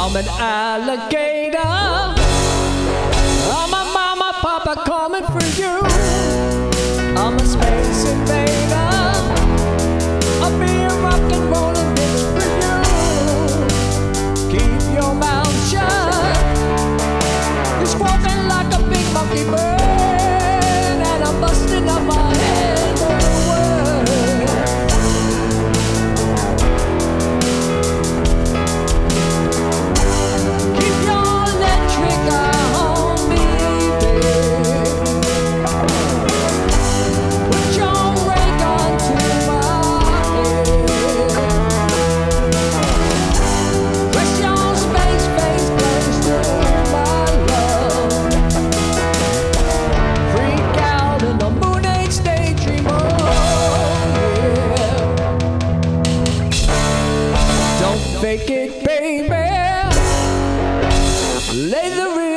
I'm an alligator. I'm a mama, papa coming for you. I'm a space invader. I'll be a rock and rollin' bitch for you. Keep your mouth shut. You're squawking like a big monkey bird, and I'm busting up my head for the word. Keep your electric eye on me, babe. Put your ray gun to my head. Press your space face close to my love. Freak out in the moon age daydream, oh yeah. Don't fake it, baby. Lay the